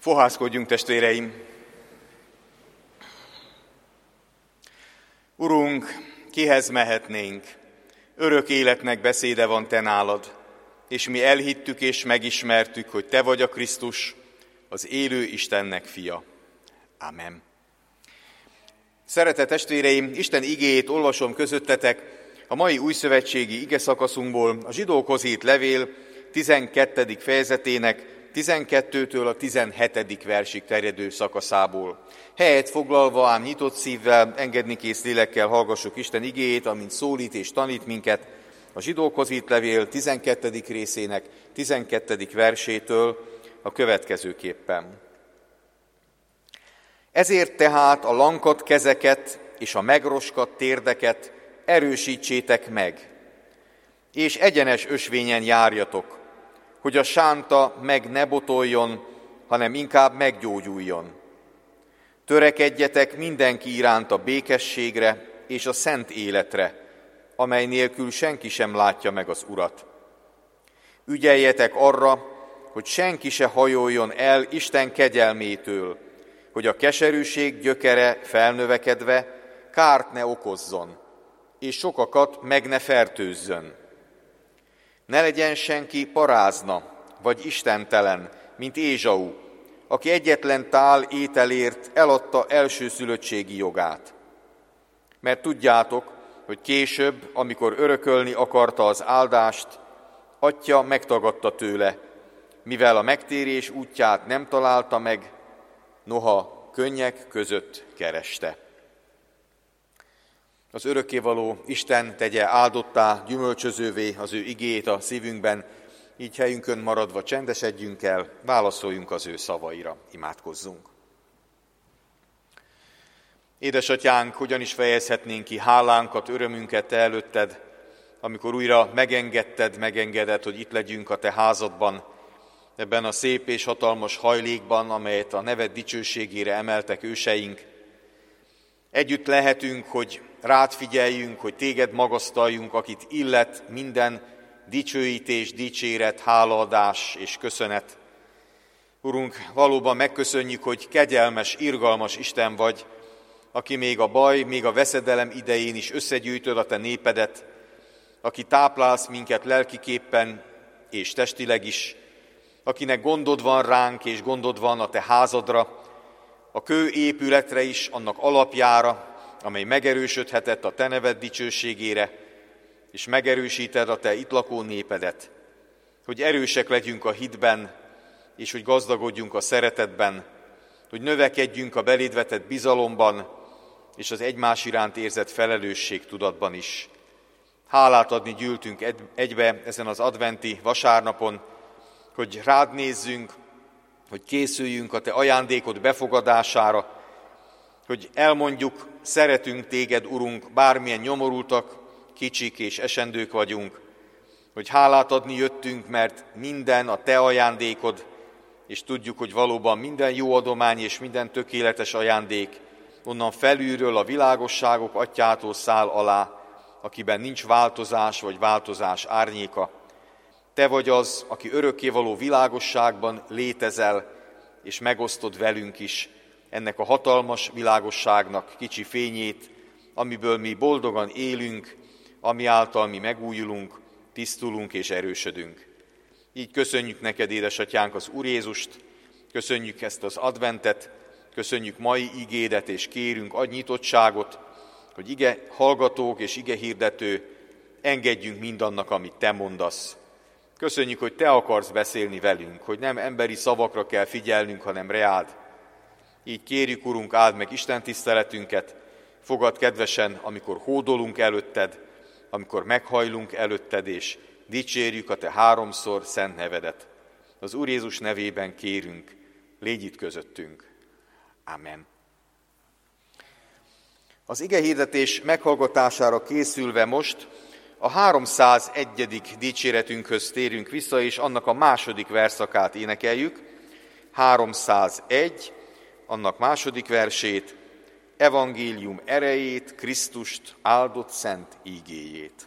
Fohászkodjunk, testvéreim! Urunk, kihez mehetnénk? Örök életnek beszéde van te nálad, és mi elhittük és megismertük, hogy te vagy a Krisztus, az élő Istennek fia. Amen. Szeretett testvéreim, Isten igéjét olvasom közöttetek a mai újszövetségi igeszakaszunkból, a Zsidókhoz írt levél 12. fejezetének 12-től a 17. versig terjedő szakaszából. Helyet foglalva, ám nyitott szívvel, engednikész lélekkel hallgassuk Isten igéjét, amint szólít és tanít minket a Zsidókhoz írt levél 12. részének 12. versétől a következőképpen. Ezért tehát a lankadt kezeket és a megroskadt térdeket erősítsétek meg, és egyenes ösvényen járjatok, hogy a sánta meg ne botoljon, hanem inkább meggyógyuljon. Törekedjetek mindenki iránt a békességre és a szent életre, amely nélkül senki sem látja meg az Urat. Ügyeljetek arra, hogy senki se hajoljon el Isten kegyelmétől, hogy a keserűség gyökere felnövekedve kárt ne okozzon, és sokakat meg ne fertőzzön. Ne legyen senki parázna, vagy istentelen, mint Ézsau, aki egyetlen tál ételért eladta elsőszülöttségi jogát. Mert tudjátok, hogy később, amikor örökölni akarta az áldást, atya megtagadta tőle, mivel a megtérés útját nem találta meg, noha könnyek között kereste. Az örökkévaló Isten tegye áldottá, gyümölcsözővé az ő igéjét a szívünkben, így helyünkön maradva csendesedjünk el, válaszoljunk az ő szavaira, imádkozzunk. Édesatyánk, hogyan is fejezhetnénk ki hálánkat, örömünket te előtted, amikor újra megengeded, hogy itt legyünk a te házadban, ebben a szép és hatalmas hajlékban, amelyet a neved dicsőségére emeltek őseink. Együtt lehetünk, hogy rád figyeljünk, hogy téged magasztaljunk, akit illet minden dicsőítés, dicséret, hálaadás és köszönet. Urunk, valóban megköszönjük, hogy kegyelmes, irgalmas Isten vagy, aki még a baj, még a veszedelem idején is összegyűjtöd a te népedet, aki táplálsz minket lelkiképpen és testileg is, akinek gondod van ránk és gondod van a te házadra, a kőépületre is, annak alapjára, amely megerősödhetett a te neved dicsőségére, és megerősíted a te itt lakó népedet, hogy erősek legyünk a hitben, és hogy gazdagodjunk a szeretetben, hogy növekedjünk a beléd vetett bizalomban, és az egymás iránt érzett felelősségtudatban is. Hálát adni gyűltünk egybe ezen az adventi vasárnapon, hogy rád nézzünk, hogy készüljünk a te ajándékod befogadására, hogy elmondjuk, szeretünk téged, Urunk, bármilyen nyomorultak, kicsik és esendők vagyunk, hogy hálát adni jöttünk, mert minden a te ajándékod, és tudjuk, hogy valóban minden jó adomány és minden tökéletes ajándék onnan felülről a világosságok atyától száll alá, akiben nincs változás vagy változás árnyéka. Te vagy az, aki örökkévaló világosságban létezel, és megosztod velünk is ennek a hatalmas világosságnak kicsi fényét, amiből mi boldogan élünk, ami által mi megújulunk, tisztulunk és erősödünk. Így köszönjük neked, édesatyánk, az Úr Jézust, köszönjük ezt az adventet, köszönjük mai igédet, és kérünk, adj nyitottságot, hogy ige hallgatók és ige hirdető, engedjünk mindannak, amit te mondasz. Köszönjük, hogy te akarsz beszélni velünk, hogy nem emberi szavakra kell figyelnünk, hanem reád. Így kérjük, Urunk, áld meg Isten tiszteletünket, fogad kedvesen, amikor hódolunk előtted, amikor meghajlunk előtted, és dicsérjük a te háromszor szent nevedet. Az Úr Jézus nevében kérünk, légy itt közöttünk. Amen. Az igehirdetés meghallgatására készülve most a 301. dicséretünkhöz térünk vissza, és annak a második verszakát énekeljük. 301, annak második versét, evangélium erejét, Krisztust, áldott szent ígéjét.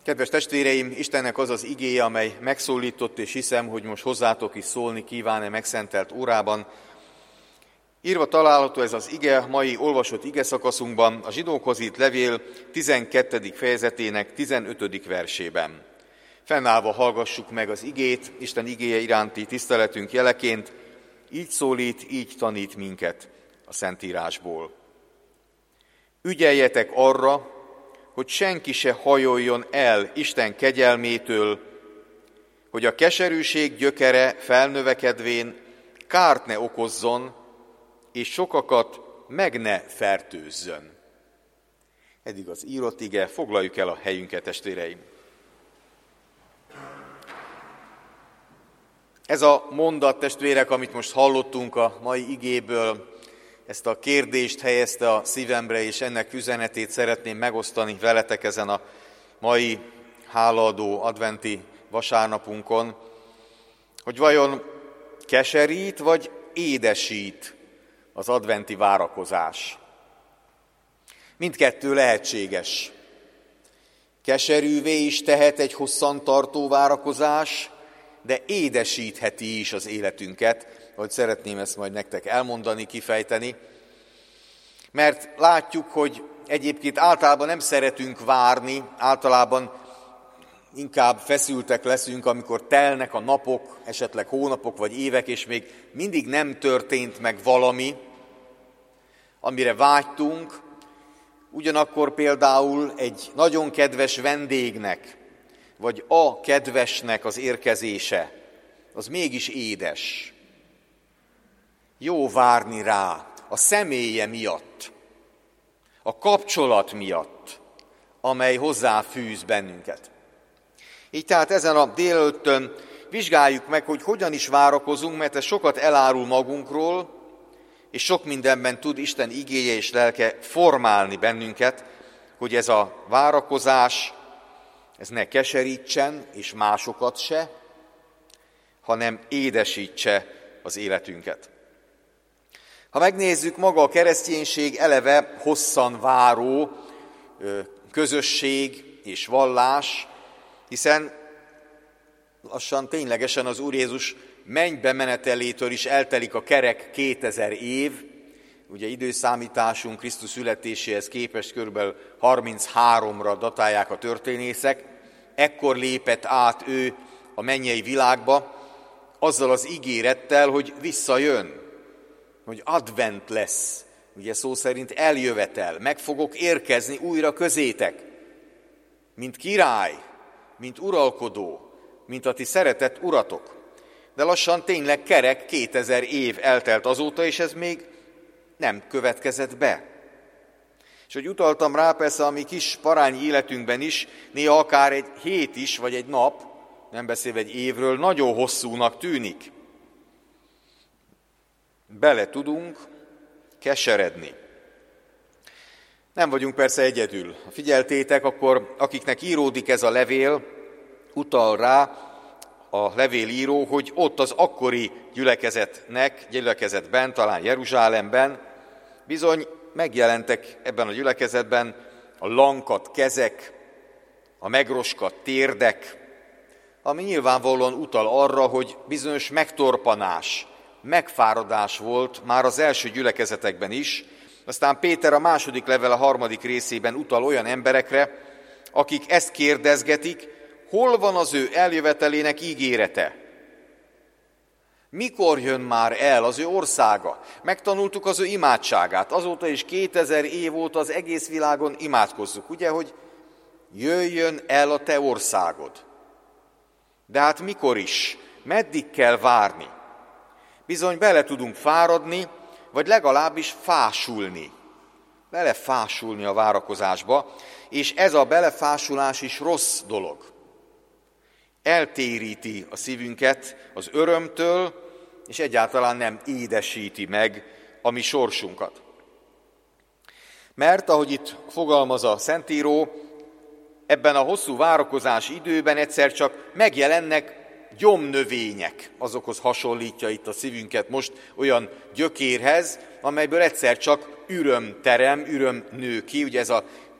Kedves testvéreim, Istennek az az igéje, amely megszólított, és hiszem, hogy most hozzátok is szólni kíván-e megszentelt órában. Írva található ez az ige mai olvasott ige szakaszunkban, a Zsidókhoz írt levél 12. fejezetének 15. versében. Fennállva hallgassuk meg az igét, Isten igéje iránti tiszteletünk jeleként, így szólít, így tanít minket a Szentírásból. Ügyeljetek arra, hogy senki se hajoljon el Isten kegyelmétől, hogy a keserűség gyökere felnövekedvén kárt ne okozzon, és sokakat meg ne fertőzzön. Eddig az írott ige, foglaljuk el a helyünket, testvéreim. Ez a mondat, testvérek, amit most hallottunk a mai igéből, ezt a kérdést helyezte a szívemre, és ennek üzenetét szeretném megosztani veletek ezen a mai hálaadó adventi vasárnapunkon, hogy vajon keserít vagy édesít az adventi várakozás. Mindkettő lehetséges. Keserűvé is tehet egy hosszantartó várakozás, de édesítheti is az életünket, ahogy szeretném ezt majd nektek elmondani, kifejteni. Mert látjuk, hogy egyébként általában nem szeretünk várni, általában inkább feszültek leszünk, amikor telnek a napok, esetleg hónapok vagy évek, és még mindig nem történt meg valami, amire vágytunk. Ugyanakkor például egy nagyon kedves vendégnek, vagy a kedvesnek az érkezése, az mégis édes. Jó várni rá a személye miatt, a kapcsolat miatt, amely hozzáfűz bennünket. Így tehát ezen a délelőttön vizsgáljuk meg, hogy hogyan is várakozunk, mert ez sokat elárul magunkról, és sok mindenben tud Isten igéje és lelke formálni bennünket, hogy ez a várakozás, ez ne keserítsen, és másokat se, hanem édesítse az életünket. Ha megnézzük, maga a kereszténység eleve hosszan váró közösség és vallás, hiszen lassan ténylegesen az Úr Jézus mennybe menetelétől is eltelik a kerek 2000 év, ugye időszámításunk Krisztus születéséhez képest kb. 33-ra datálják a történészek, ekkor lépett át ő a mennyei világba, azzal az ígérettel, hogy visszajön, hogy advent lesz, ugye szó szerint eljövetel, meg fogok érkezni újra közétek, mint király, mint uralkodó, mint a ti szeretett uratok. De lassan tényleg kerek 2000 év eltelt azóta, és ez még nem következett be. És hogy utaltam rá, persze a mi kis parányi életünkben is, néha akár egy hét is, vagy egy nap, nem beszélve egy évről, nagyon hosszúnak tűnik. Bele tudunk keseredni. Nem vagyunk persze egyedül. Ha figyeltétek, akkor akiknek íródik ez a levél, utal rá a levélíró, hogy ott az akkori gyülekezetben, talán Jeruzsálemben, bizony megjelentek ebben a gyülekezetben a lankadt kezek, a megroskadt térdek, ami nyilvánvalóan utal arra, hogy bizonyos megtorpanás, megfáradás volt már az első gyülekezetekben is, aztán Péter a második level a 3. részében utal olyan emberekre, akik ezt kérdezgetik, hol van az ő eljövetelének ígérete? Mikor jön már el az ő országa? Megtanultuk az ő imádságát. Azóta is 2000 év óta az egész világon imádkozzuk, ugye, hogy jöjjön el a te országod. De hát mikor is? Meddig kell várni? Bizony bele tudunk fáradni, vagy legalábbis fásulni. Belefásulni a várakozásba, és ez a belefásulás is rossz dolog. Eltéríti a szívünket az örömtől, és egyáltalán nem édesíti meg a mi sorsunkat. Mert, ahogy itt fogalmaz a Szentíró, ebben a hosszú várakozás időben egyszer csak megjelennek gyomnövények, azokhoz hasonlítja itt a szívünket most olyan gyökérhez, amelyből egyszer csak üröm terem, üröm nő ki, ugye ez a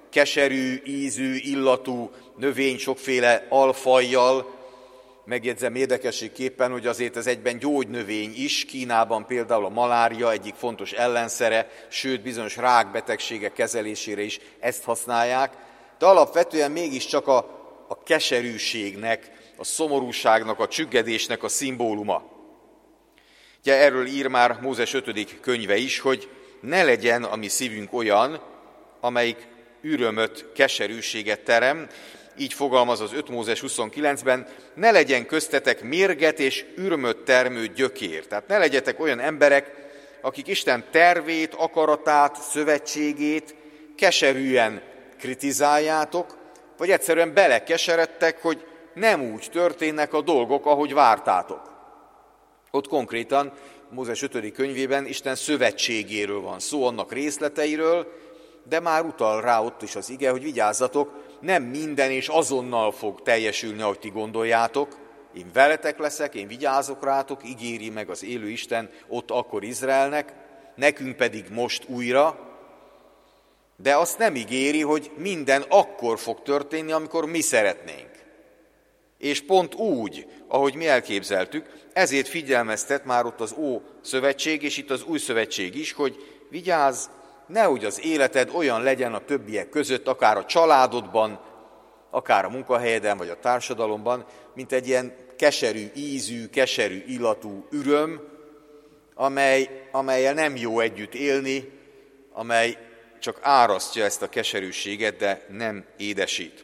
keserű, ízű, illatú növény sokféle alfajjal. Megjegyzem érdekességképpen, hogy azért ez egyben gyógynövény is, Kínában például a malária egyik fontos ellenszere, sőt bizonyos rákbetegségek kezelésére is ezt használják, de alapvetően mégiscsak a keserűségnek, a szomorúságnak, a csüggedésnek a szimbóluma. Ugye erről ír már Mózes 5. könyve is, hogy ne legyen a mi szívünk olyan, amelyik ürömöt, keserűséget terem. Így fogalmaz az 5 Mózes 29-ben, ne legyen köztetek mérget és ürömöt termő gyökér. Tehát ne legyetek olyan emberek, akik Isten tervét, akaratát, szövetségét keserűen kritizáljátok, vagy egyszerűen belekeseredtek, hogy nem úgy történnek a dolgok, ahogy vártátok. Ott konkrétan Mózes 5. könyvében Isten szövetségéről van szó, annak részleteiről, de már utal rá ott is az ige, hogy vigyázzatok, nem minden és azonnal fog teljesülni, ahogy ti gondoljátok. Én veletek leszek, én vigyázok rátok, ígéri meg az élő Isten ott akkor Izraelnek, nekünk pedig most újra, de azt nem ígéri, hogy minden akkor fog történni, amikor mi szeretnénk. És pont úgy, ahogy mi elképzeltük, ezért figyelmeztet már ott az Ószövetség, és itt az Új Szövetség is, hogy vigyázz, nehogy az életed olyan legyen a többiek között, akár a családodban, akár a munkahelyeden, vagy a társadalomban, mint egy keserű ízű, keserű illatú üröm, amellyel nem jó együtt élni, amely csak árasztja ezt a keserűséget, de nem édesít.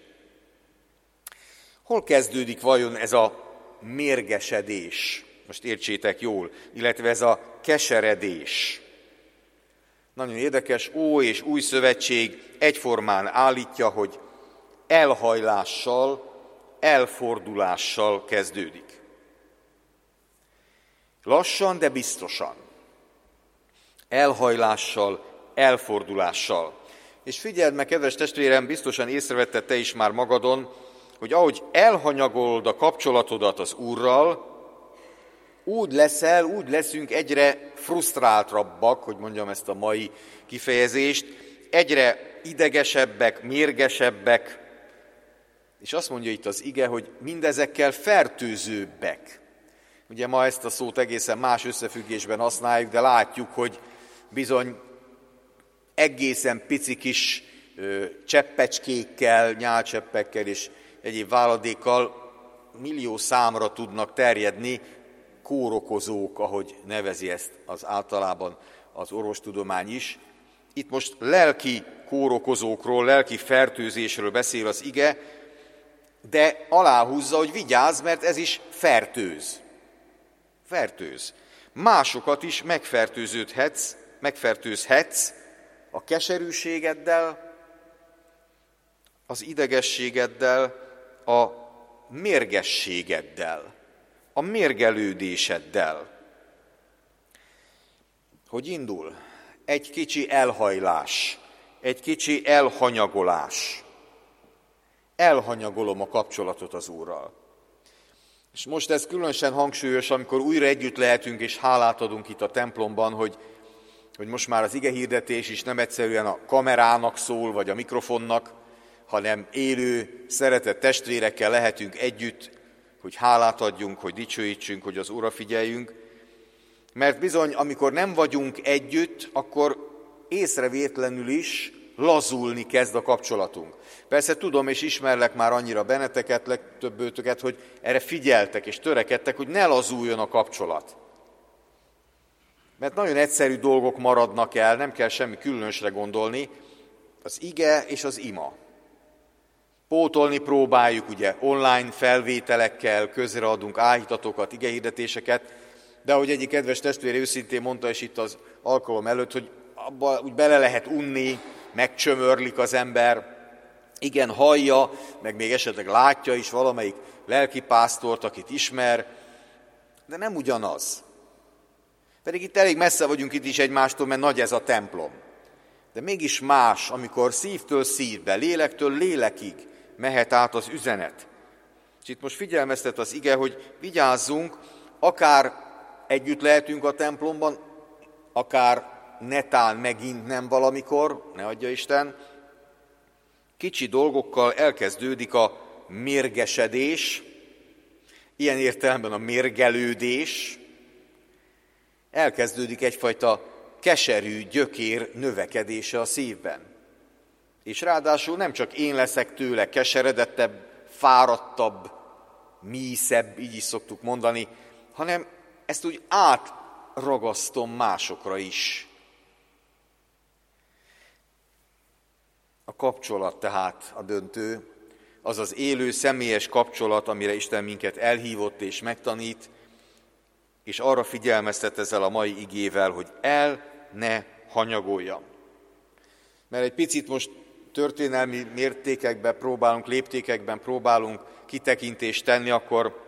Hol kezdődik vajon ez a mérgesedés? Most értsétek jól, illetve ez a keseredés. Nagyon érdekes, Ó és Új Szövetség egyformán állítja, hogy elhajlással, elfordulással kezdődik. Lassan, de biztosan. Elhajlással, elfordulással. És figyeld meg, kedves testvérem, biztosan észrevetted te is már magadon, hogy ahogy elhanyagolod a kapcsolatodat az Úrral, úgy leszünk egyre frusztráltabbak, hogy mondjam ezt a mai kifejezést, egyre idegesebbek, mérgesebbek, és azt mondja itt az ige, hogy mindezekkel fertőzőbbek. Ugye ma ezt a szót egészen más összefüggésben használjuk, de látjuk, hogy bizony egészen pici kis cseppecskékkel, nyálcseppekkel és egyéb váladékkal millió számra tudnak terjedni kórokozók, ahogy nevezi ezt az általában az orvostudomány is. Itt most lelki kórokozókról, lelki fertőzésről beszél az ige, de aláhúzza, hogy vigyázz, mert ez is fertőz. Fertőz. Másokat is megfertőzhetsz a keserűségeddel, az idegességeddel, a mérgességeddel, a mérgelődéseddel. Hogy indul? Egy kicsi elhajlás, egy kicsi elhanyagolás. Elhanyagolom a kapcsolatot az Úrral. És most ez különösen hangsúlyos, amikor újra együtt lehetünk és hálát adunk itt a templomban, hogy most már az igehirdetés is nem egyszerűen a kamerának szól, vagy a mikrofonnak, hanem élő, szeretett testvérekkel lehetünk együtt, hogy hálát adjunk, hogy dicsőítsünk, hogy az Úrra figyeljünk. Mert bizony, amikor nem vagyunk együtt, akkor észrevétlenül is lazulni kezd a kapcsolatunk. Persze tudom és ismerlek már annyira benneteket, legtöbbőtöket, hogy erre figyeltek és törekedtek, hogy ne lazuljon a kapcsolat. Mert nagyon egyszerű dolgok maradnak el, nem kell semmi különösre gondolni, az ige és az ima. Pótolni próbáljuk, ugye, online felvételekkel, közreadunk áhítatokat, igehirdetéseket, de ahogy egyik kedves testvére őszintén mondta, és itt az alkalom előtt, hogy abba úgy bele lehet unni, megcsömörlik az ember, igen, hallja, meg még esetleg látja is valamelyik lelkipásztort, akit ismer, de nem ugyanaz. Pedig itt elég messze vagyunk itt is egymástól, mert nagy ez a templom. De mégis más, amikor szívtől szívbe, lélektől lélekig mehet át az üzenet. És itt most figyelmeztet az ige, hogy vigyázzunk, akár együtt lehetünk a templomban, akár netán megint nem valamikor, ne adja Isten, kicsi dolgokkal elkezdődik a mérgesedés, ilyen értelemben a mérgelődés, elkezdődik egyfajta keserű gyökér növekedése a szívben. És ráadásul nem csak én leszek tőle keseredettebb, fáradtabb, míszebb, így is szoktuk mondani, hanem ezt úgy átragasztom másokra is. A kapcsolat tehát a döntő, az az élő, személyes kapcsolat, amire Isten minket elhívott és megtanít, és arra figyelmeztet ezzel a mai igével, hogy el ne hanyagoljam. Mert egy picit most történelmi mértékekben próbálunk, léptékekben próbálunk kitekintést tenni, akkor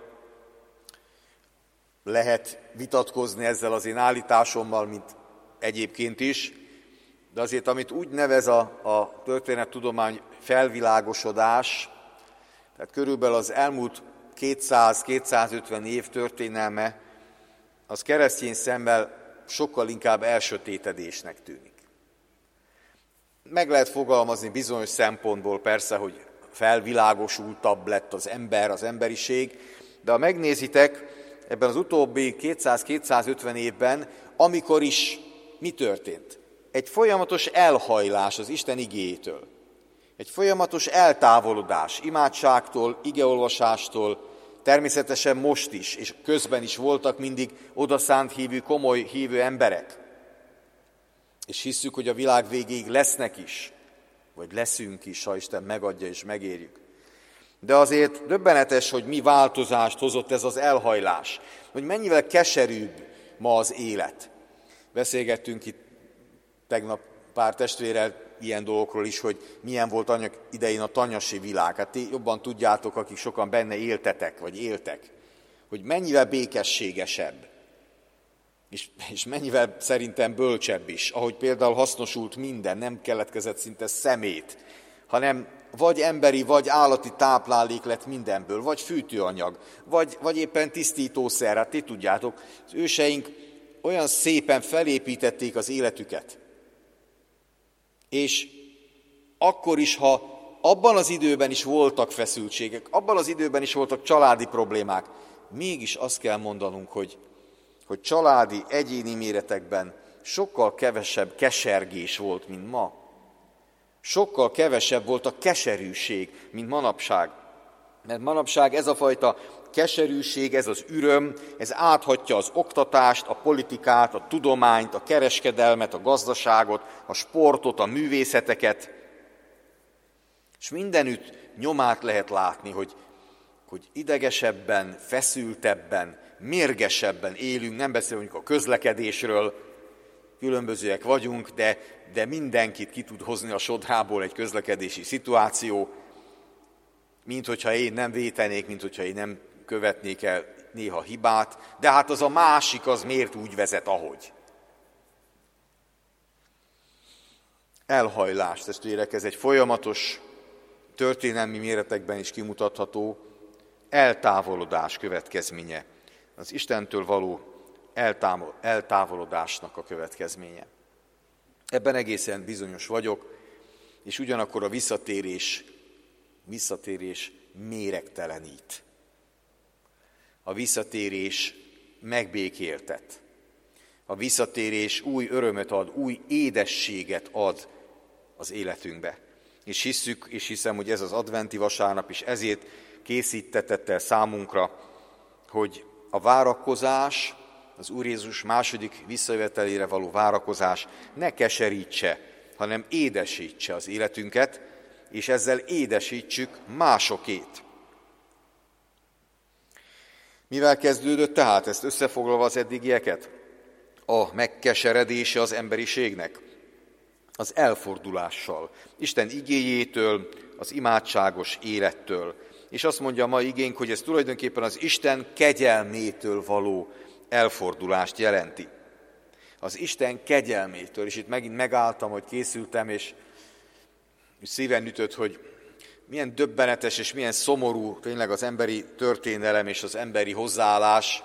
lehet vitatkozni ezzel az én állításommal, mint egyébként is, de azért, amit úgy nevez a történettudomány felvilágosodás, tehát körülbelül az elmúlt 200-250 év történelme, az keresztény szemmel sokkal inkább elsötétedésnek tűnik. Meg lehet fogalmazni bizonyos szempontból persze, hogy felvilágosultabb lett az ember, az emberiség, de ha megnézitek, ebben az utóbbi 200-250 évben, amikor is mi történt? Egy folyamatos elhajlás az Isten igéjétől. Egy folyamatos eltávolodás imádságtól, igeolvasástól, természetesen most is, és közben is voltak mindig odaszánt hívő, komoly hívő emberek. És hisszük, hogy a világ végéig lesznek is, vagy leszünk is, ha Isten megadja és megérjük. De azért döbbenetes, hogy mi változást hozott ez az elhajlás, hogy mennyivel keserűbb ma az élet. Beszélgettünk itt tegnap pár testvérrel ilyen dolgokról is, hogy milyen volt annak idején a tanyasi világ. Hát ti jobban tudjátok, akik sokan benne éltetek, vagy éltek, hogy mennyivel békességesebb, és mennyivel szerintem bölcsebb is, ahogy például hasznosult minden, nem keletkezett szinte szemét, hanem vagy emberi, vagy állati táplálék lett mindenből, vagy fűtőanyag, vagy éppen tisztítószer, hát ti tudjátok, az őseink olyan szépen felépítették az életüket. És akkor is, ha abban az időben is voltak feszültségek, abban az időben is voltak családi problémák, mégis azt kell mondanunk, hogy családi, egyéni méretekben sokkal kevesebb kesergés volt, mint ma. Sokkal kevesebb volt a keserűség, mint manapság. Mert manapság ez a fajta keserűség, ez az üröm, ez áthatja az oktatást, a politikát, a tudományt, a kereskedelmet, a gazdaságot, a sportot, a művészeteket. És mindenütt nyomát lehet látni, hogy idegesebben, feszültebben, mérgesebben élünk, nem beszélünk a közlekedésről, különbözőek vagyunk, de mindenkit ki tud hozni a sodrából egy közlekedési szituáció, mint hogyha én nem vétenék, mint hogyha én nem követnék el néha hibát, de hát az a másik, az miért úgy vezet, ahogy. Elhajlás, testvérek, ez egy folyamatos, történelmi méretekben is kimutatható eltávolodás következménye. Az Istentől való eltávolodásnak a következménye. Ebben egészen bizonyos vagyok, és ugyanakkor a visszatérés méregtelenít. A visszatérés megbékéltet. A visszatérés új örömöt ad, új édességet ad az életünkbe. És hisszük, és hiszem, hogy ez az adventi vasárnap is ezért készítetett el számunkra, hogy a várakozás, az Úr Jézus második visszajövetelére való várakozás ne keserítse, hanem édesítse az életünket, és ezzel édesítsük másokét. Mivel kezdődött tehát, ezt összefoglalva az eddigieket? A megkeseredése az emberiségnek, az elfordulással, Isten igéjétől, az imádságos élettől. És azt mondja a mai igénk, hogy ez tulajdonképpen az Isten kegyelmétől való elfordulást jelenti. Az Isten kegyelmétől, és itt megint megálltam, hogy készültem, és szíven ütött, hogy milyen döbbenetes és milyen szomorú tényleg az emberi történelem és az emberi hozzáállás.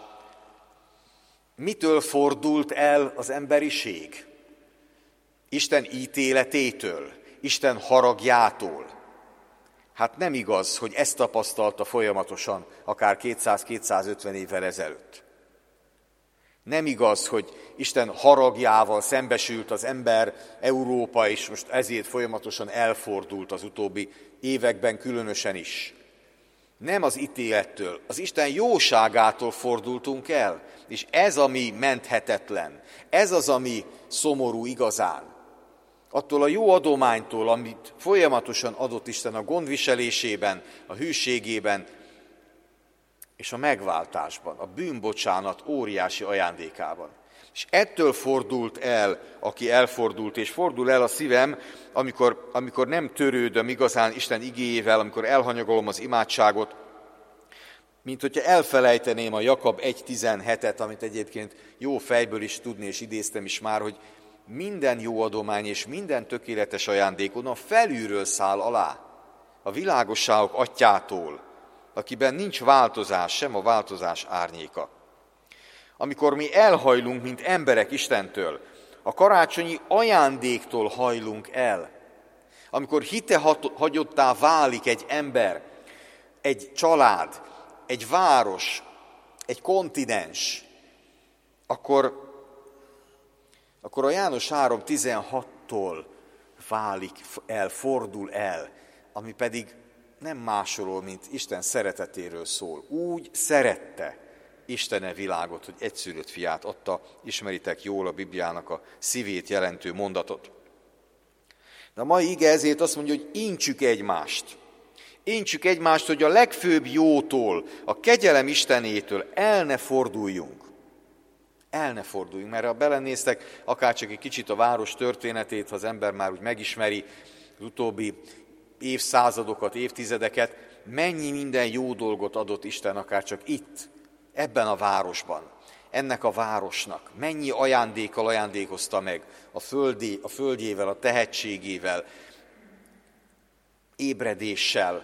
Mitől fordult el az emberiség? Isten ítéletétől, Isten haragjától. Hát nem igaz, hogy ezt tapasztalta folyamatosan, akár 200-250 évvel ezelőtt. Nem igaz, hogy Isten haragjával szembesült az ember, Európa, és most ezért folyamatosan elfordult az utóbbi években különösen is. Nem az ítélettől, az Isten jóságától fordultunk el, és ez, ami menthetetlen, ez az, ami szomorú igazán. Attól a jó adománytól, amit folyamatosan adott Isten a gondviselésében, a hűségében, és a megváltásban, a bűnbocsánat óriási ajándékában. És ettől fordult el, aki elfordult, és fordul el a szívem, amikor nem törődöm igazán Isten igéjével, amikor elhanyagolom az imádságot, mint hogyha elfelejteném a Jakab 1.17-et, amit egyébként jó fejből is tudni, és idéztem is már, hogy minden jó adomány és minden tökéletes ajándékon a felülről száll alá, a világosságok atyától, akiben nincs változás, sem a változás árnyéka. Amikor mi elhajlunk, mint emberek Istentől, a karácsonyi ajándéktól hajlunk el. Amikor hitehagyottá válik egy ember, egy család, egy város, egy kontinens, akkor a János 3.16-tól válik el, fordul el, ami pedig nem másról, mint Isten szeretetéről szól. Úgy szerette Isten világot, hogy egyszülött fiát adta, ismeritek jól a Bibliának a szívét jelentő mondatot. De a mai ige ezért azt mondja, hogy intsük egymást. Intsük egymást, hogy a legfőbb jótól, a kegyelem Istenétől el ne forduljunk. El ne forduljunk, mert ha belenéztek, akár csak egy kicsit a város történetét, ha az ember már úgy megismeri az utóbbi évszázadokat, évtizedeket, mennyi minden jó dolgot adott Isten akár csak itt, ebben a városban, ennek a városnak, mennyi ajándékkal ajándékozta meg a földjével, a tehetségével, ébredéssel,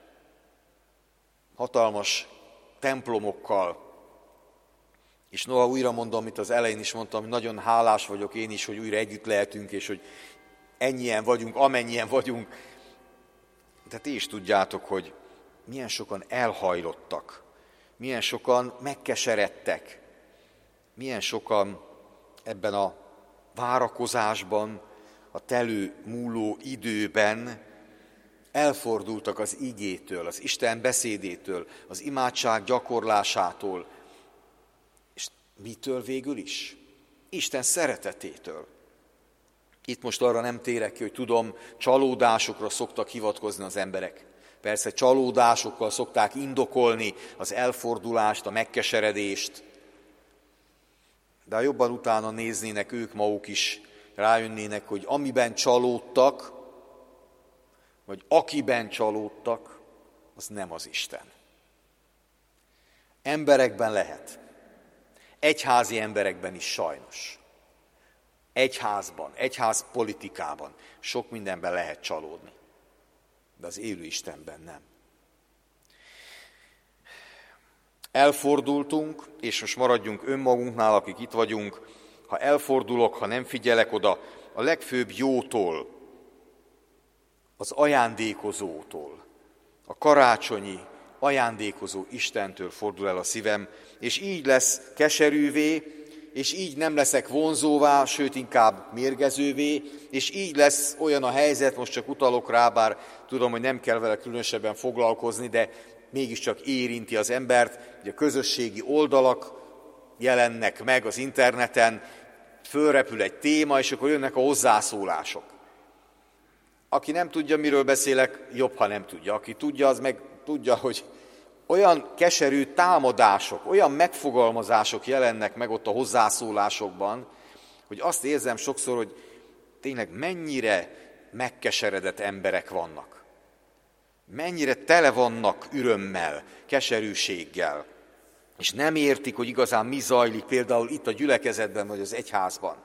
hatalmas templomokkal. És noha újra mondom, amit az elején is mondtam, hogy nagyon hálás vagyok én is, hogy újra együtt lehetünk, és hogy ennyien vagyunk, amennyien vagyunk. De ti is tudjátok, hogy milyen sokan elhajlottak, milyen sokan megkeseredtek, milyen sokan ebben a várakozásban, a telő múló időben elfordultak az igétől, az Isten beszédétől, az imádság gyakorlásától. És mitől végül is? Isten szeretetétől. Itt most arra nem térek ki, hogy tudom, csalódásokra szoktak hivatkozni az emberek. Persze csalódásokkal szokták indokolni az elfordulást, a megkeseredést, de ha jobban utána néznének ők maguk is, rájönnének, hogy amiben csalódtak, vagy akiben csalódtak, az nem az Isten. Emberekben lehet. Egyházi emberekben is sajnos. Egyházban, egyház politikában sok mindenben lehet csalódni, de az élő Istenben nem. Elfordultunk, és most maradjunk önmagunknál, akik itt vagyunk. Ha elfordulok, ha nem figyelek oda, a legfőbb jótól, az ajándékozótól, a karácsonyi ajándékozó Istentől fordul el a szívem, és így lesz keserűvé, és így nem leszek vonzóvá, sőt inkább mérgezővé, és így lesz olyan a helyzet, most csak utalok rá, bár tudom, hogy nem kell vele különösebben foglalkozni, de mégiscsak érinti az embert, hogy a közösségi oldalak jelennek meg az interneten, fölrepül egy téma, és akkor jönnek a hozzászólások. Aki nem tudja, miről beszélek, jobb, ha nem tudja. Aki tudja, az meg tudja, hogy olyan keserű támadások, olyan megfogalmazások jelennek meg ott a hozzászólásokban, hogy azt érzem sokszor, hogy tényleg mennyire megkeseredett emberek vannak. Mennyire tele vannak örömmel, keserűséggel, és nem értik, hogy igazán mi zajlik például itt a gyülekezetben vagy az egyházban.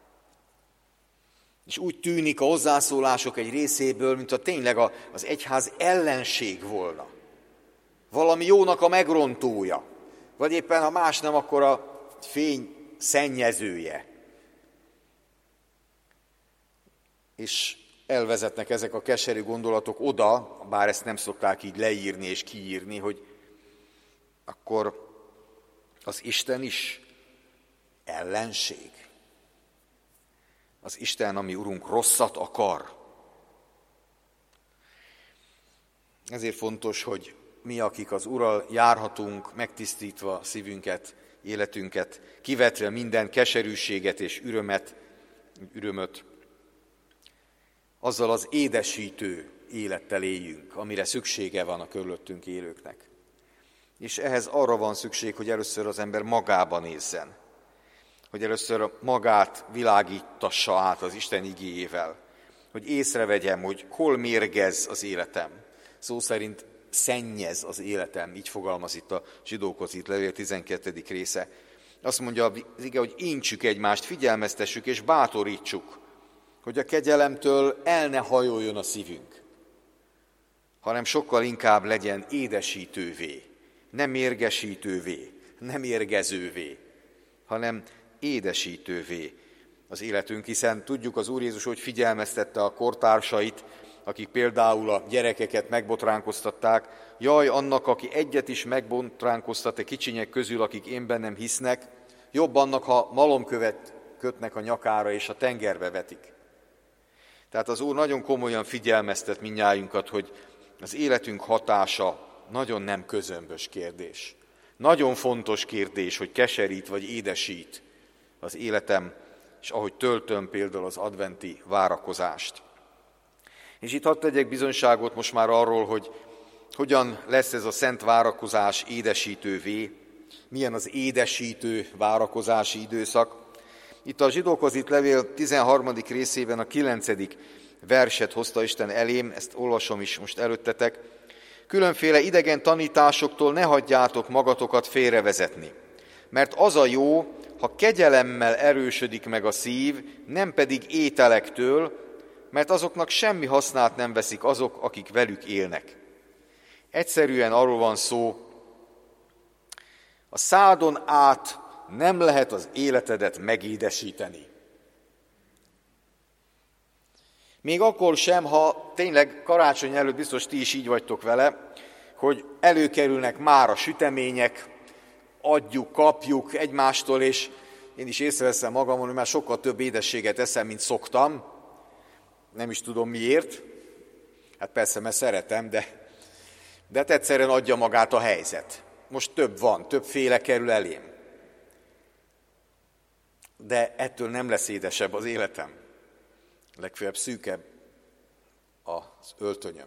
És úgy tűnik a hozzászólások egy részéből, mintha tényleg az egyház ellenség volna. Valami jónak a megrontója, vagy éppen, ha más nem, akkor a fény szennyezője. És elvezetnek ezek a keserű gondolatok oda, bár ezt nem szokták így leírni és kiírni, hogy akkor az Isten is ellenség. Az Isten, ami Urunk, rosszat akar. Ezért fontos, hogy mi, akik az Urral járhatunk, megtisztítva szívünket, életünket, kivetve minden keserűséget és ürömöt, azzal az édesítő élettel éljünk, amire szüksége van a körülöttünk élőknek. És ehhez arra van szükség, hogy először az ember magába nézzen, hogy először magát világítassa át az Isten igéjével, hogy észrevegyem, hogy hol mérgez az életem. Szó szerint szennyez az életem, így fogalmaz itt a Zsidókhoz írt levél 12. része. Azt mondja az ige, hogy intsük egymást, figyelmeztessük és bátorítsuk, hogy a kegyelemtől el ne hajoljon a szívünk, hanem sokkal inkább legyen édesítővé, nem mérgesítővé, nem mérgezővé, hanem édesítővé az életünk, hiszen tudjuk, az Úr Jézus, hogy figyelmeztette a kortársait, akik például a gyerekeket megbotránkoztatták, jaj, annak, aki egyet is megbotránkoztat a kicsinyek közül, akik én bennem hisznek, jobb annak, ha malomkövet kötnek a nyakára és a tengerbe vetik. Tehát az Úr nagyon komolyan figyelmeztet mindnyájunkat, hogy az életünk hatása nagyon nem közömbös kérdés. Nagyon fontos kérdés, hogy keserít vagy édesít az életem, és ahogy töltöm például az adventi várakozást. És itt hadd tegyek bizonyságot most már arról, hogy hogyan lesz ez a szent várakozás édesítővé, milyen az édesítő várakozási időszak. Itt a Zsidókhoz írt levél 13. részében a 9. verset hozta Isten elém, ezt olvasom is most előttetek. Különféle idegen tanításoktól ne hagyjátok magatokat félrevezetni, mert az a jó, ha kegyelemmel erősödik meg a szív, nem pedig ételektől, mert azoknak semmi hasznát nem veszik azok, akik velük élnek. Egyszerűen arról van szó, a szádon át nem lehet az életedet megédesíteni. Még akkor sem, ha tényleg karácsony előtt biztos ti is így vagytok vele, hogy előkerülnek már a sütemények, adjuk, kapjuk egymástól, és én is észreveszem magamon, hogy már sokkal több édességet eszem, mint szoktam. Nem is tudom miért. Hát persze, mert szeretem, de hát egyszerűen adja magát a helyzet. Most több van, többféle kerül elém. De ettől nem lesz édesebb az életem. Legfeljebb szűkebb az öltönyöm.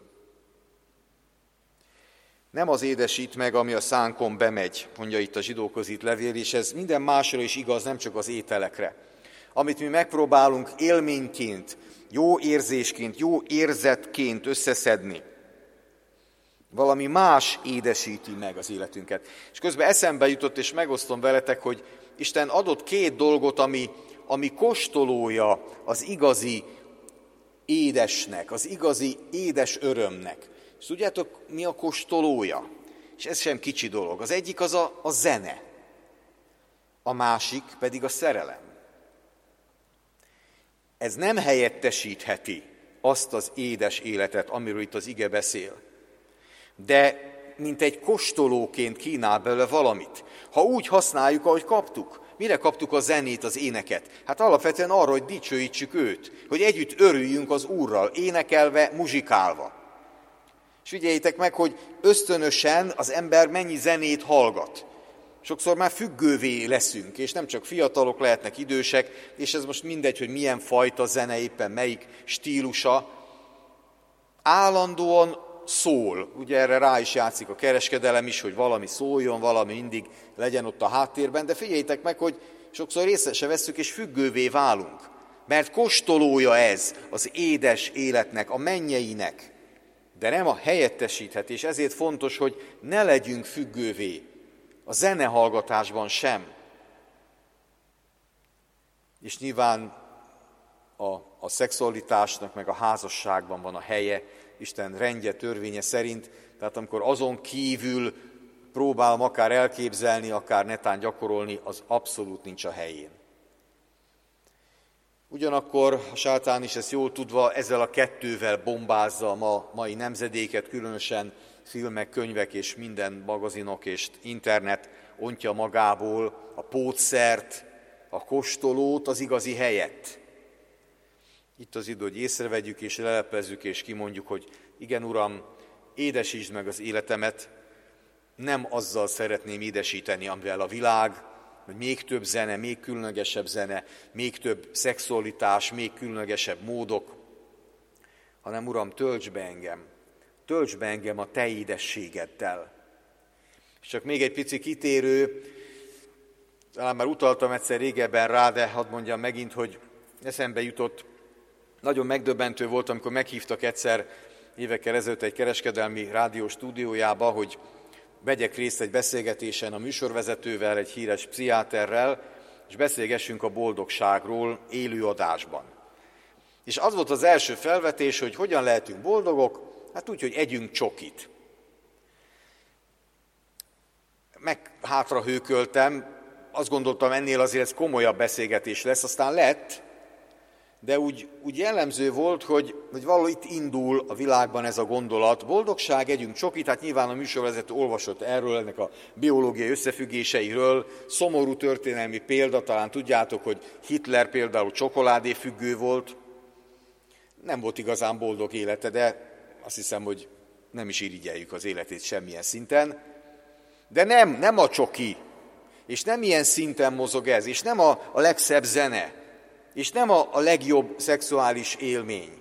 Nem az édesít meg, ami a szánkon bemegy, mondja itt a Zsidókhoz írt levél, és ez minden másra is igaz, nem csak az ételekre. Amit mi megpróbálunk élményként, jó érzésként, jó érzetként összeszedni, valami más édesíti meg az életünket. És közben eszembe jutott, és megosztom veletek, hogy Isten adott 2 dolgot, ami kóstolója az igazi édesnek, az igazi édes örömnek. És tudjátok, mi a kóstolója? És ez sem kicsi dolog. Az egyik az a zene, a másik pedig a szerelem. Ez nem helyettesítheti azt az édes életet, amiről itt az ige beszél. De mint egy kóstolóként kínál belőle valamit. Ha úgy használjuk, ahogy kaptuk. Mire kaptuk a zenét, az éneket? Hát alapvetően arra, hogy dicsőítsük őt, hogy együtt örüljünk az Úrral, énekelve, muzsikálva. És figyeljétek meg, hogy ösztönösen az ember mennyi zenét hallgat. Sokszor már függővé leszünk, és nem csak fiatalok lehetnek, idősek, és ez most mindegy, hogy milyen fajta zene, éppen melyik stílusa. Állandóan szól. Ugye erre rá is játszik a kereskedelem is, hogy valami szóljon, valami mindig legyen ott a háttérben, de figyeljétek meg, hogy sokszor észre se vesszük, és függővé válunk. Mert kóstolója ez az édes életnek, a mennyeinek, de nem a helyettesíthetés. Ezért fontos, hogy ne legyünk függővé a zenehallgatásban sem. És nyilván a szexualitásnak, meg a házasságban van a helye, Isten rendje, törvénye szerint, tehát amikor azon kívül próbálom akár elképzelni, akár netán gyakorolni, az abszolút nincs a helyén. Ugyanakkor a sátán is ezt jól tudva ezzel a kettővel bombázza a mai nemzedéket, különösen filmek, könyvek és minden magazinok és internet ontja magából a pótszert, a kóstolót az igazi helyet. Itt az idő, hogy észrevegyük és leleplezzük és kimondjuk, hogy igen, Uram, édesítsd meg az életemet, nem azzal szeretném édesíteni, amivel a világ, hogy még több zene, még különlegesebb zene, még több szexualitás, még különlegesebb módok, hanem Uram, töltsd be engem a Te édességeddel. És csak még egy pici kitérő, talán már utaltam egyszer régebben rá, de hadd mondjam megint, hogy eszembe jutott, nagyon megdöbbentő volt, amikor meghívtak egyszer évekkel ezelőtt egy kereskedelmi rádió stúdiójába, hogy vegyek részt egy beszélgetésen a műsorvezetővel, egy híres pszichiáterrel, és beszélgessünk a boldogságról élő adásban. És az volt az első felvetés, hogy hogyan lehetünk boldogok, hát úgy, hogy együnk csokit. Meg hátra hőköltem, azt gondoltam, ennél azért ez komolyabb beszélgetés lesz, aztán lett, de úgy jellemző volt, hogy valahol itt indul a világban ez a gondolat. Boldogság, együnk csokit, hát nyilván a műsorvezető olvasott erről, ennek a biológiai összefüggéseiről, szomorú történelmi példa, talán tudjátok, hogy Hitler például csokoládéfüggő volt, nem volt igazán boldog élete, de azt hiszem, hogy nem is irigyeljük az életét semmilyen szinten. De nem a csoki, és nem ilyen szinten mozog ez, és nem a legszebb zene, és nem a legjobb szexuális élmény,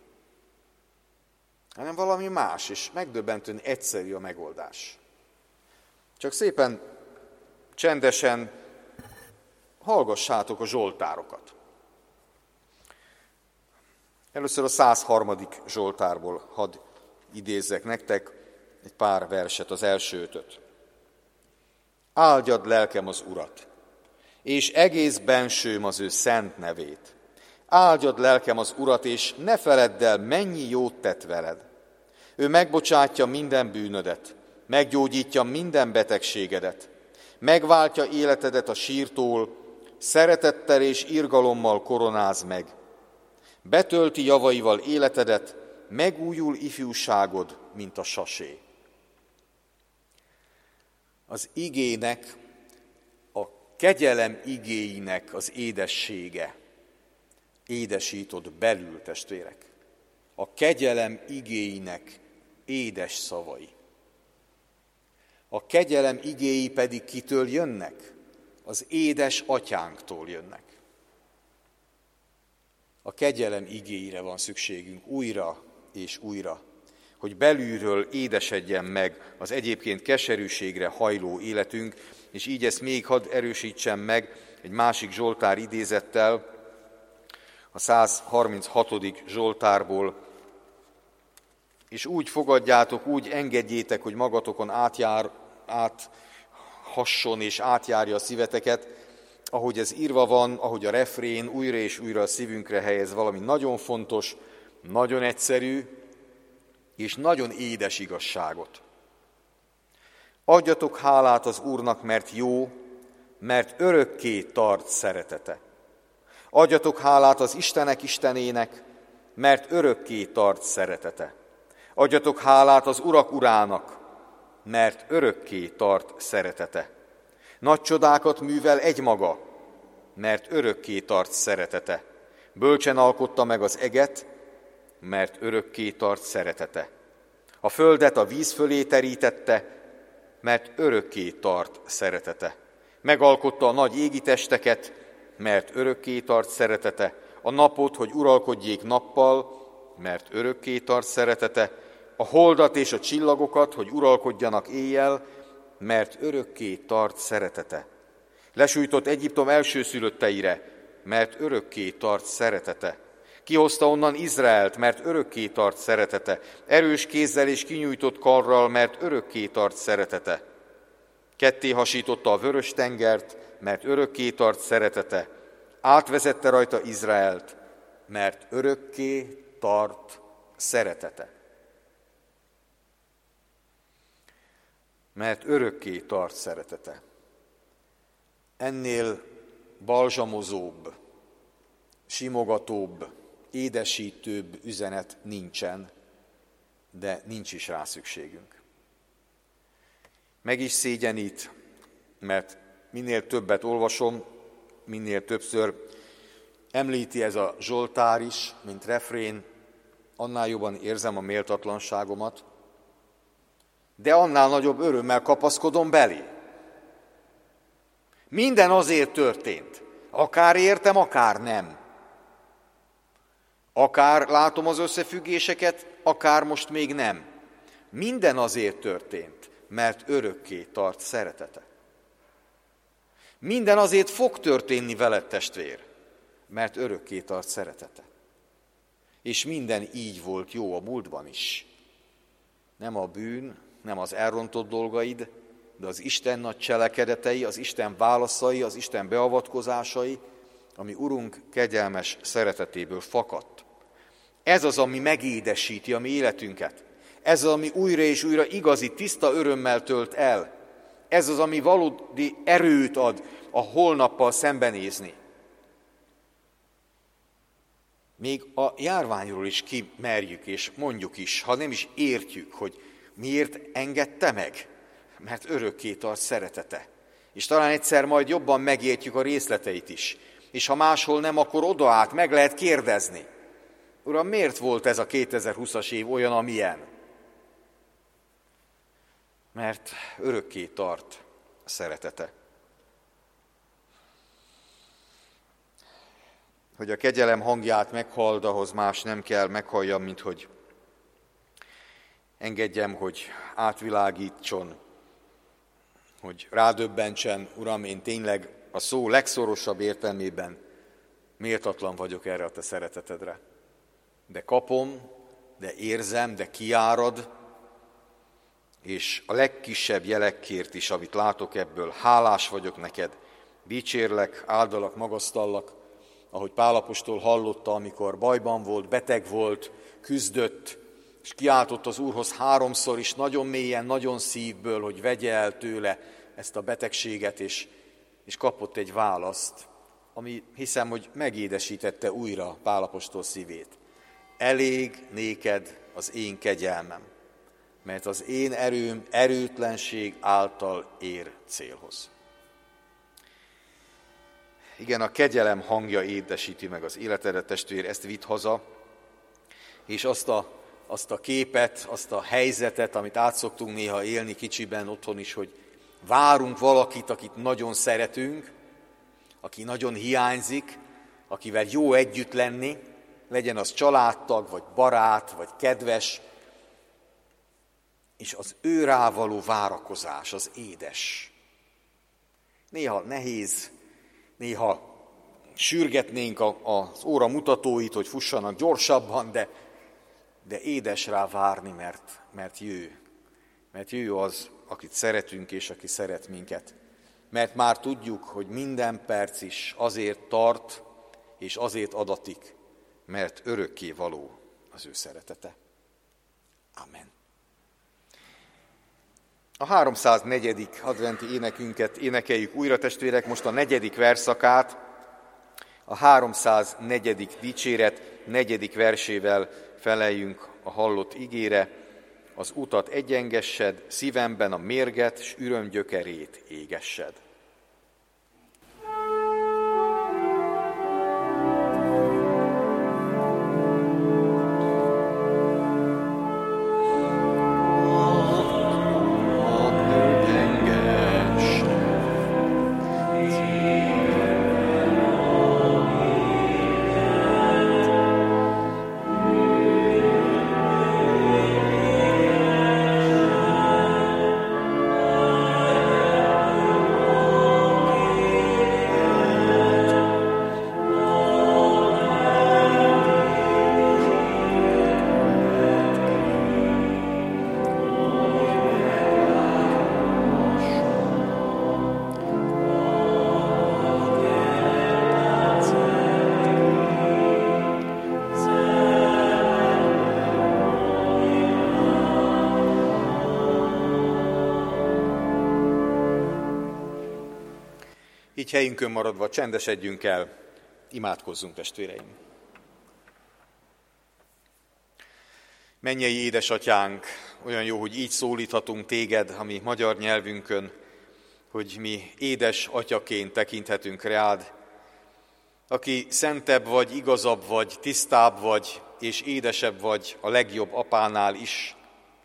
hanem valami más, és megdöbbentően egyszerű a megoldás. Csak szépen, csendesen hallgassátok a zsoltárokat. Először a 103. zsoltárból hadd idézzek nektek egy pár verset, az első 5-öt. Áldjad lelkem az Urat, és egész bensőm az ő szent nevét. Áldjad lelkem az Urat, és ne feledd el, mennyi jót tett veled. Ő megbocsátja minden bűnödet, meggyógyítja minden betegségedet, megváltja életedet a sírtól, szeretettel és irgalommal koronáz meg. Betölti javaival életedet, megújul ifjúságod, mint a sasé. Az igének, a kegyelem igéinek az édessége édesít ott belül, testvérek. A kegyelem igéinek édes szavai. A kegyelem igéi pedig kitől jönnek? Az édes atyánktól jönnek. A kegyelem igéire van szükségünk újra és újra, hogy belülről édesedjen meg az egyébként keserűségre hajló életünk, és így ezt még hadd erősítsem meg egy másik Zsoltár idézettel, a 136. Zsoltárból. És úgy fogadjátok, úgy engedjétek, hogy magatokon áthasson és átjárja a szíveteket, ahogy ez írva van, ahogy a refrén újra és újra a szívünkre helyez valami nagyon fontos, nagyon egyszerű és nagyon édes igazságot. Adjatok hálát az Úrnak, mert jó, mert örökké tart szeretete. Adjatok hálát az Istenek Istenének, mert örökké tart szeretete. Adjatok hálát az Urak Urának, mert örökké tart szeretete. Nagy csodákat művel egymaga, mert örökké tart szeretete. Bölcsen alkotta meg az eget, mert örökké tart szeretete. A földet a víz fölé terítette, mert örökké tart szeretete. Megalkotta a nagy égi testeket, mert örökké tart szeretete. A napot, hogy uralkodjék nappal, mert örökké tart szeretete. A holdat és a csillagokat, hogy uralkodjanak éjjel, mert örökké tart szeretete. Lesújtott Egyiptom elsőszülötteire, mert örökké tart szeretete. Kihozta onnan Izraelt, mert örökké tart szeretete. Erős kézzel és kinyújtott karral, mert örökké tart szeretete. Ketté hasította a vörös tengert, mert örökké tart szeretete. Átvezette rajta Izraelt, mert örökké tart szeretete. Mert örökké tart szeretete. Ennél balzsamozóbb, simogatóbb, édesítőbb üzenet nincsen, de nincs is rá szükségünk. Meg is szégyenít, mert minél többet olvasom, minél többször említi ez a Zsoltár is, mint refrén, annál jobban érzem a méltatlanságomat, de annál nagyobb örömmel kapaszkodom belé. Minden azért történt, akár értem, akár nem. Akár látom az összefüggéseket, akár most még nem. Minden azért történt, mert örökké tart szeretete. Minden azért fog történni veled, testvér, mert örökké tart szeretete. És minden így volt jó a múltban is. Nem a bűn, nem az elrontott dolgaid, de az Isten nagy cselekedetei, az Isten válaszai, az Isten beavatkozásai, ami Urunk kegyelmes szeretetéből fakadt. Ez az, ami megédesíti a mi életünket. Ez az, ami újra és újra igazi, tiszta örömmel tölt el. Ez az, ami valódi erőt ad a holnappal szembenézni. Még a járványról is kimerjük és mondjuk is, ha nem is értjük, hogy miért engedte meg, mert örökké tart szeretete. És talán egyszer majd jobban megértjük a részleteit is. És ha máshol nem, akkor oda át meg lehet kérdezni. Uram, miért volt ez a 2020-as év olyan, amilyen? Mert örökké tart a szeretete. Hogy a kegyelem hangját meghalld, ahhoz más nem kell meghalljam, mint hogy engedjem, hogy átvilágítson, hogy rádöbbentsen, Uram, én tényleg a szó legszorosabb értelmében méltatlan vagyok erre a te szeretetedre. De kapom, de érzem, de kiárad, és a legkisebb jelekért is, amit látok ebből, hálás vagyok neked, dicsérlek, áldalak, magasztallak, ahogy Pál apostol hallotta, amikor bajban volt, beteg volt, küzdött, és kiáltott az Úrhoz 3-szor is, nagyon mélyen, nagyon szívből, hogy vegye el tőle ezt a betegséget, és kapott egy választ, ami hiszem, hogy megédesítette újra Pál apostol szívét. Elég néked az én kegyelmem, mert az én erőm erőtlenség által ér célhoz. Igen, a kegyelem hangja édesíti meg az életedet, testvér, ezt vidd haza, és azt a képet, azt a helyzetet, amit át szoktunk néha élni kicsiben otthon is, hogy várunk valakit, akit nagyon szeretünk, aki nagyon hiányzik, akivel jó együtt lenni, legyen az családtag, vagy barát, vagy kedves, és az ő rávaló várakozás, az édes. Néha nehéz, néha sürgetnénk az óra mutatóit, hogy fussanak gyorsabban, de édes rá várni, mert jő. Mert jő az, akit szeretünk, és aki szeret minket. Mert már tudjuk, hogy minden perc is azért tart, és azért adatik, mert örökké való az ő szeretete. Amen. A 304. adventi énekünket énekeljük újra, testvérek, most a 4. versszakát, a 304. dicséret 4. versével feleljünk a hallott igére. Az utat egyengessed, szívemben a mérget, s üröm gyökerét égessed. Így helyünkön maradva csendesedjünk el, Imádkozzunk, testvéreim! Mennyei édesatyánk, olyan jó, hogy így szólíthatunk téged a mi magyar nyelvünkön, hogy mi édes atyaként tekinthetünk rád, aki szentebb vagy, igazabb vagy, tisztább vagy, és édesebb vagy a legjobb apánál is,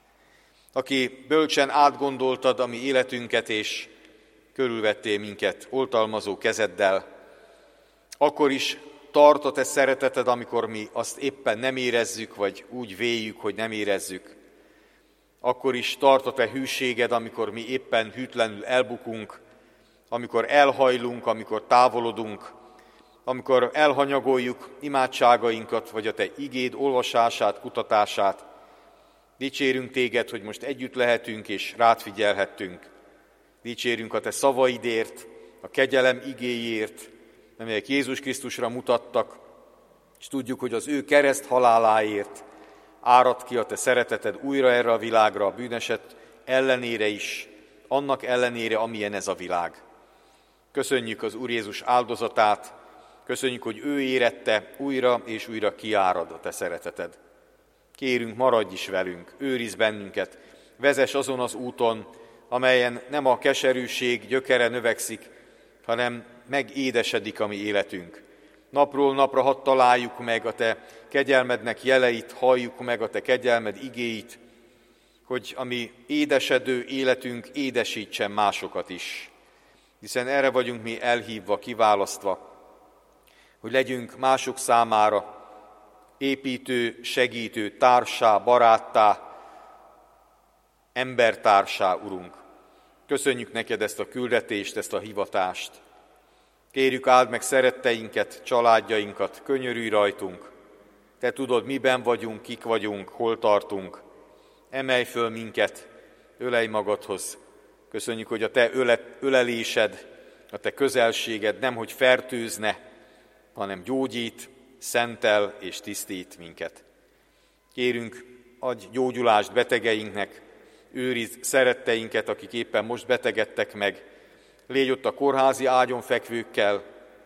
aki bölcsen átgondoltad a mi életünket, és körülvettél minket oltalmazó kezeddel, akkor is tart a te szereteted, amikor mi azt éppen nem érezzük, vagy úgy véljük, hogy nem érezzük. Akkor is tart a te hűséged, amikor mi éppen hűtlenül elbukunk, amikor elhajlunk, amikor távolodunk, amikor elhanyagoljuk imádságainkat, vagy a te igéd olvasását, kutatását. Dicsérünk téged, hogy most együtt lehetünk és rád figyelhettünk. Dicsérünk a te szavaidért, a kegyelem igéjért, amelyek Jézus Krisztusra mutattak, és tudjuk, hogy az ő kereszt haláláért árad ki a te szereteted újra erre a világra, a bűneset ellenére is, annak ellenére, amilyen ez a világ. Köszönjük az Úr Jézus áldozatát, köszönjük, hogy ő érette újra és újra kiárad a te szereteted. Kérünk, maradj is velünk, őrizz bennünket, vezess azon az úton, amelyen nem a keserűség gyökere növekszik, hanem megédesedik a mi életünk. Napról napra hadd találjuk meg a te kegyelmednek jeleit, halljuk meg a te kegyelmed igéit, hogy a mi édesedő életünk édesítsen másokat is. Hiszen erre vagyunk mi elhívva, kiválasztva, hogy legyünk mások számára építő, segítő, társá, baráttá, embertársá, Urunk. Köszönjük neked ezt a küldetést, ezt a hivatást. Kérjük, áld meg szeretteinket, családjainkat, könyörülj rajtunk. Te tudod, miben vagyunk, kik vagyunk, hol tartunk. Emelj föl minket, ölelj magadhoz. Köszönjük, hogy a te ölelésed, a te közelséged nemhogy fertőzne, hanem gyógyít, szentel és tisztít minket. Kérünk, adj gyógyulást betegeinknek, őrizd szeretteinket, akik éppen most betegedtek meg, légy ott a kórházi ágyon fekvőkkel,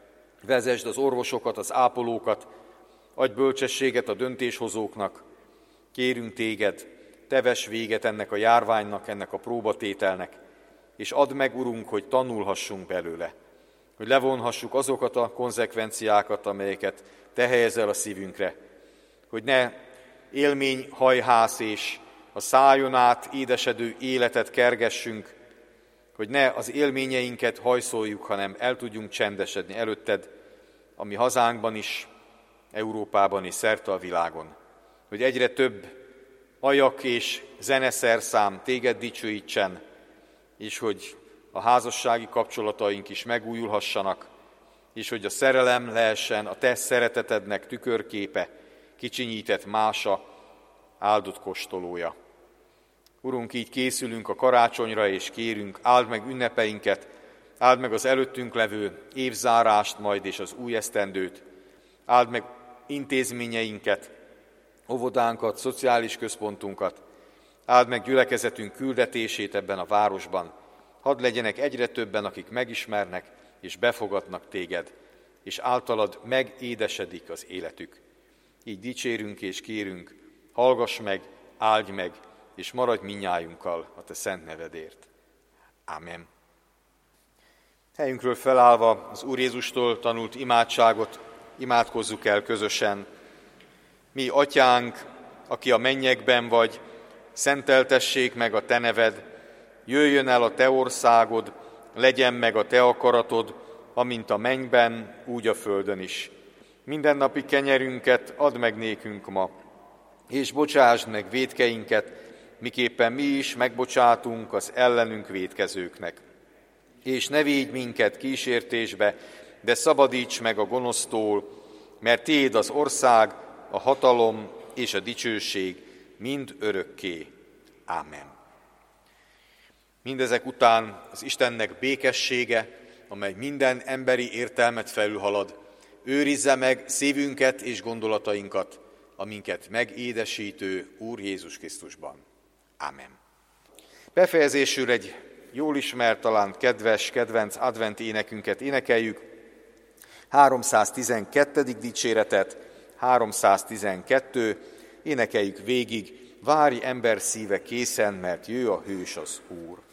vezesd az orvosokat, az ápolókat, adj bölcsességet a döntéshozóknak. Kérünk téged, te vess véget ennek a járványnak, ennek a próbatételnek, és add meg, Urunk, hogy tanulhassunk belőle, hogy levonhassuk azokat a konzekvenciákat, amelyeket te helyezel a szívünkre, hogy ne élményhajhász és a szájon át édesedő életet kergessünk, hogy ne az élményeinket hajszoljuk, hanem el tudjunk csendesedni előtted, a mi hazánkban is, Európában és szerte a világon. Hogy egyre több ajak és zeneszerszám téged dicsőítsen, és hogy a házassági kapcsolataink is megújulhassanak, és hogy a szerelem lehessen a te szeretetednek tükörképe, kicsinyített mása, áldott kóstolója. Urunk, így készülünk a karácsonyra, és kérünk, áld meg ünnepeinket, áld meg az előttünk levő évzárást majd és az új esztendőt, áld meg intézményeinket, óvodánkat, szociális központunkat, áld meg gyülekezetünk küldetését ebben a városban. Hadd legyenek egyre többen, akik megismernek és befogadnak téged, és általad megédesedik az életük. Így dicsérünk és kérünk, hallgass meg, áldj meg, és maradj mindnyájunkkal a te szent nevedért. Ámen. Helyünkről felállva az Úr Jézustól tanult imádságot imádkozzuk el közösen. Mi, Atyánk, aki a mennyekben vagy, szenteltessék meg a te neved, jöjjön el a te országod, legyen meg a te akaratod, amint a mennyben, úgy a földön is. Mindennapi kenyerünket add meg nékünk ma, és bocsásd meg vétkeinket, miképpen mi is megbocsátunk az ellenünk vétkezőknek. És ne védj minket kísértésbe, de szabadíts meg a gonosztól, mert tiéd az ország, a hatalom és a dicsőség mind örökké. Ámen. Mindezek után az Istennek békessége, amely minden emberi értelmet felülhalad, őrizze meg szívünket és gondolatainkat, a minket megédesítő Úr Jézus Krisztusban. Ámen. Befejezésül egy jól ismert, talán kedvenc advent énekünket énekeljük. 312. dicséretet, 312, énekeljük végig, várj ember szíve készen, mert jő a hős az Úr.